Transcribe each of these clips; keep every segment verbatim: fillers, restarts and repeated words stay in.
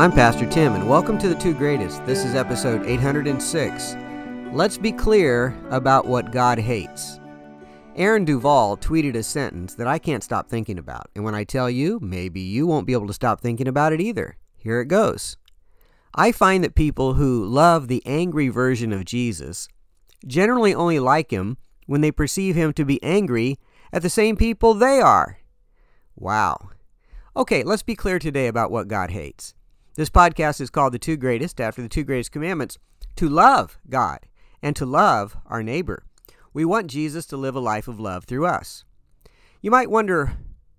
I'm Pastor Tim, and welcome to The Two Greatest. This is episode eight hundred six. Let's be clear about what God hates. Aaron Duvall tweeted a sentence that I can't stop thinking about, and when I tell you, maybe you won't be able to stop thinking about it either. Here it goes. I find that people who love the angry version of Jesus generally only like him when they perceive him to be angry at the same people they are. Wow. Okay, let's be clear today about what God hates. This podcast is called The Two Greatest, after the two greatest commandments, to love God and to love our neighbor. We want Jesus to live a life of love through us. You might wonder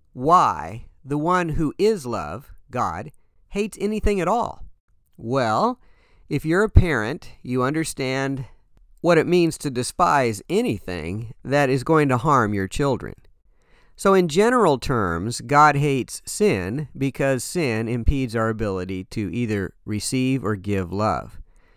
why the one who is love, God, hates anything at all. Well, if you're a parent, you understand what it means to despise anything that is going to harm your children. So in general terms, God hates sin because sin impedes our ability to either receive or give love.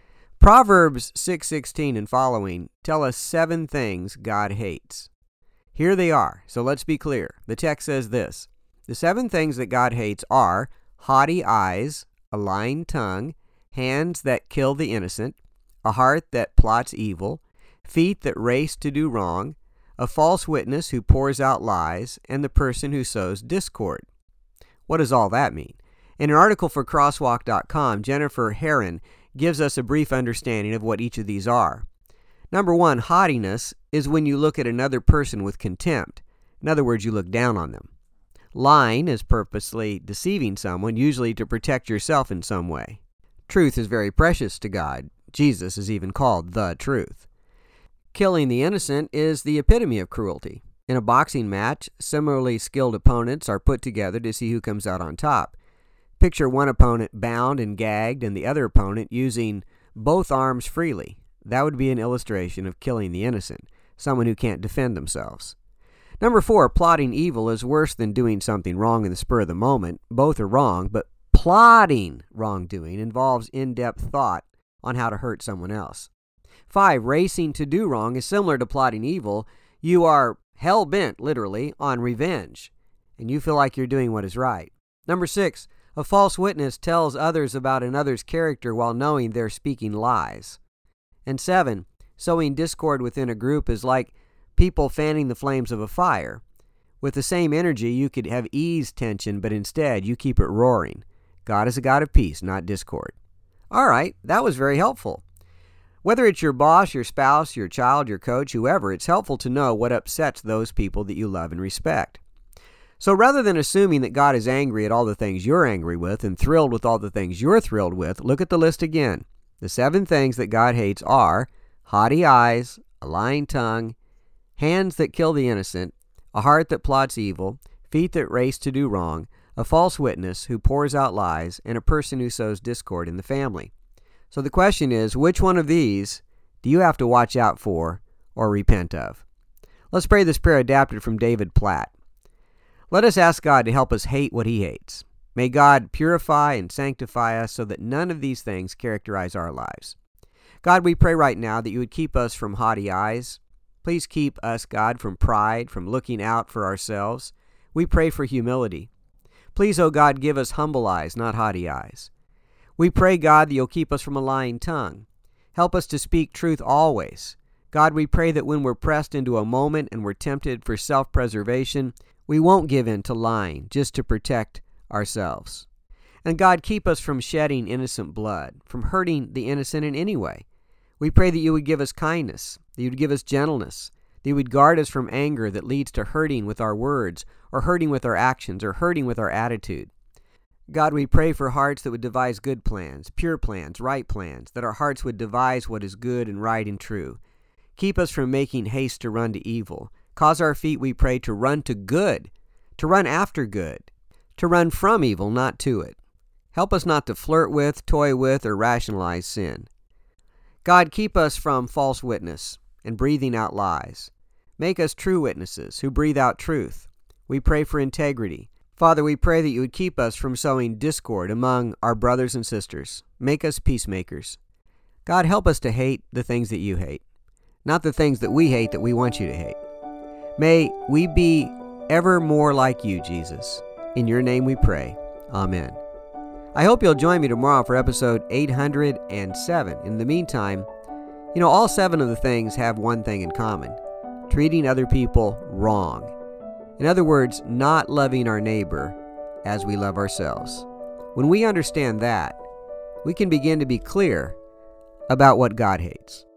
Proverbs six sixteen and following tell us seven things God hates. Here they are, so let's be clear. The text says this: the seven things that God hates are haughty eyes, a lying tongue, hands that kill the innocent, a heart that plots evil, feet that race to do wrong, a false witness who pours out lies, and the person who sows discord. What does all that mean? In an article for crosswalk dot com, Jennifer Herron gives us a brief understanding of what each of these are. Number one, haughtiness is when you look at another person with contempt. In other words, you look down on them. Lying is purposely deceiving someone, usually to protect yourself in some way. Truth is very precious to God. Jesus is even called the truth. Killing the innocent is the epitome of cruelty. In a boxing match, similarly skilled opponents are put together to see who comes out on top. Picture one opponent bound and gagged and the other opponent using both arms freely. That would be an illustration of killing the innocent, someone who can't defend themselves. Number four, plotting evil is worse than doing something wrong in the spur of the moment. Both are wrong, but plotting wrongdoing involves in-depth thought on how to hurt someone else. Five, racing to do wrong is similar to plotting evil. You are hell-bent, literally, on revenge, and you feel like you're doing what is right. Number six, a false witness tells others about another's character while knowing they're speaking lies. And seven, sowing discord within a group is like people fanning the flames of a fire. With the same energy, you could have eased tension, but instead you keep it roaring. God is a God of peace, not discord. All right, that was very helpful. Whether it's your boss, your spouse, your child, your coach, whoever, it's helpful to know what upsets those people that you love and respect. So rather than assuming that God is angry at all the things you're angry with and thrilled with all the things you're thrilled with, look at the list again. The seven things that God hates are haughty eyes, a lying tongue, hands that kill the innocent, a heart that plots evil, feet that race to do wrong, a false witness who pours out lies, and a person who sows discord in the family. So the question is, which one of these do you have to watch out for or repent of? Let's pray this prayer adapted from David Platt. Let us ask God to help us hate what he hates. May God purify and sanctify us so that none of these things characterize our lives. God, we pray right now that you would keep us from haughty eyes. Please keep us, God, from pride, from looking out for ourselves. We pray for humility. Please, O God, give us humble eyes, not haughty eyes. We pray, God, that you'll keep us from a lying tongue. Help us to speak truth always. God, we pray that when we're pressed into a moment and we're tempted for self-preservation, we won't give in to lying just to protect ourselves. And God, keep us from shedding innocent blood, from hurting the innocent in any way. We pray that you would give us kindness, that you would give us gentleness, that you would guard us from anger that leads to hurting with our words, or hurting with our actions, or hurting with our attitude. God, we pray for hearts that would devise good plans, pure plans, right plans, that our hearts would devise what is good and right and true. Keep us from making haste to run to evil. Cause our feet, we pray, to run to good, to run after good, to run from evil, not to it. Help us not to flirt with, toy with, or rationalize sin. God, keep us from false witness and breathing out lies. Make us true witnesses who breathe out truth. We pray for integrity. Father, we pray that you would keep us from sowing discord among our brothers and sisters. Make us peacemakers. God, help us to hate the things that you hate, not the things that we hate that we want you to hate. May we be ever more like you, Jesus. In your name we pray. Amen. I hope you'll join me tomorrow for episode eight hundred seven. In the meantime, you know, all seven of the things have one thing in common: treating other people wrong. In other words, not loving our neighbor as we love ourselves. When we understand that, we can begin to be clear about what God hates.